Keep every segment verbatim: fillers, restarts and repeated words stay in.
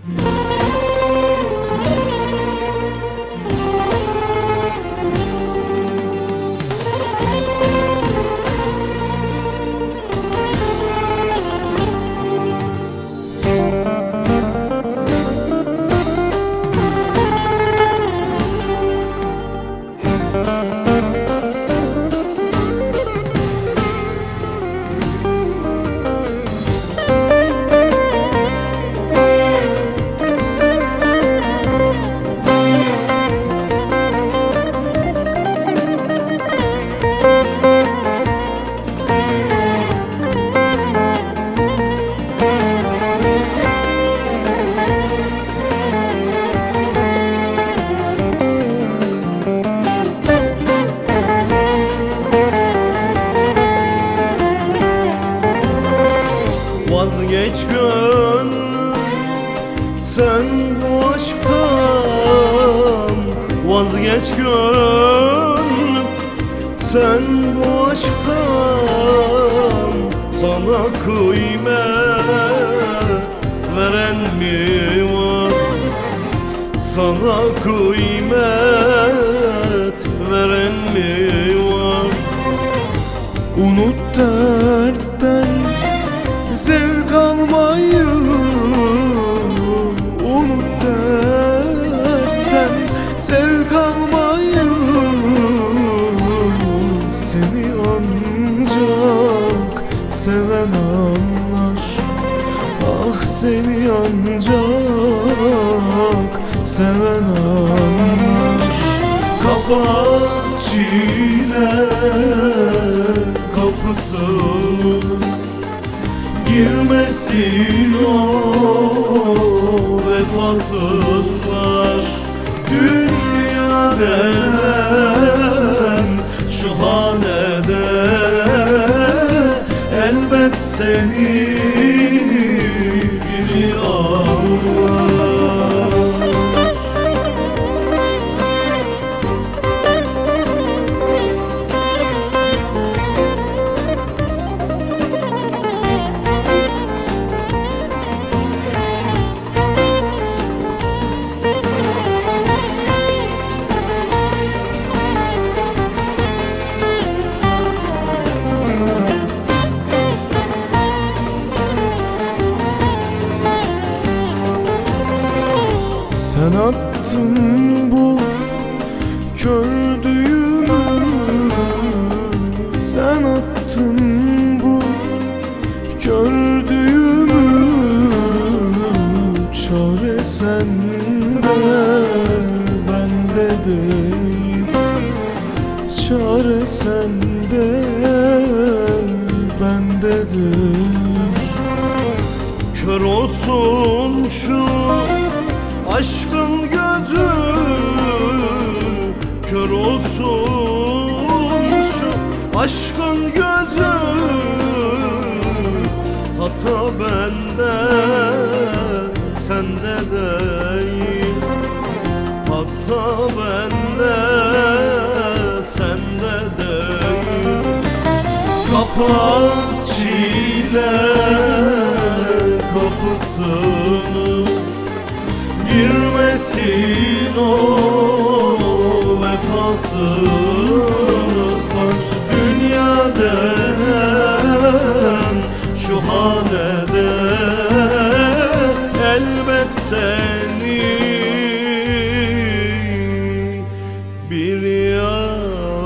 Vazgeç gönlüm sen bu aşktan, vazgeç gönlüm sen bu aşktan. Sana kıymet veren mi var? Sana kıymet veren mi var? Unut dertten zevk almayı, unut dertten zevk almayı. Seni ancak seven anlar, ah seni ancak seven anlar. Kapat çile kapısını, girmesin o vefasızlar. Dünya denen şu hanede elbet seni biri anlar. Sen attın bu kör düğümü, sen attın bu kör düğümü. Çare sende bende değil, çare sende bende değil. Kör olsun şu aşkın gözü, kör olsun şu aşkın gözü. Hata bende sende değil, hata bende sende değil. Kapat çile kapısını, girmesin o vefasızlar. Dünya denen şu hanede elbet seni bir yanlar.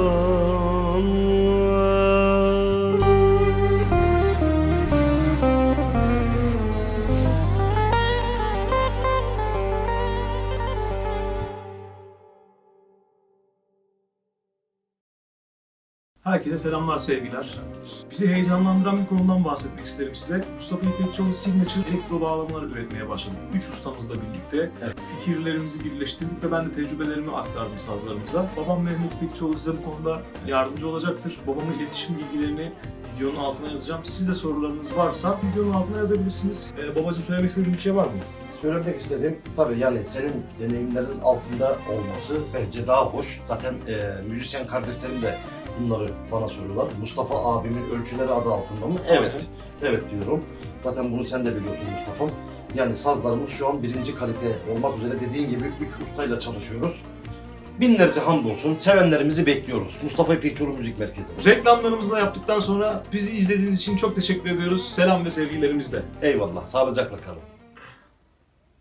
Herkese selamlar, sevgiler. Bizi heyecanlandıran bir konudan bahsetmek isterim size. Mustafa İpekçioğlu Signature elektro bağlamalar üretmeye başladık. Üç ustamızla birlikte evet. Fikirlerimizi birleştirdik ve ben de tecrübelerimi aktardım sazlarımıza. Babam Mehmet İpekçioğlu size bu konuda yardımcı olacaktır. Babamın iletişim bilgilerini videonun altına yazacağım. Siz de sorularınız varsa videonun altına yazabilirsiniz. Ee, babacığım söylemek istediğin bir şey var mı? Söylemek istediğim tabii yani senin deneyimlerin altında olması bence daha hoş. Zaten e, müzisyen kardeşlerim de bunları bana soruyorlar. Mustafa abimin ölçüleri adı altında mı? Evet. Evet diyorum. Zaten bunu sen de biliyorsun Mustafa'm. Yani sazlarımız şu an birinci kalite olmak üzere dediğin gibi üç ustayla çalışıyoruz. Binlerce hamdolsun. Sevenlerimizi bekliyoruz. Mustafa İpekçioğlu Müzik Merkezi'ne. Reklamlarımızı da yaptıktan sonra bizi izlediğiniz için çok teşekkür ediyoruz. Selam ve sevgilerimizle. Eyvallah. Sağlıcakla kalın.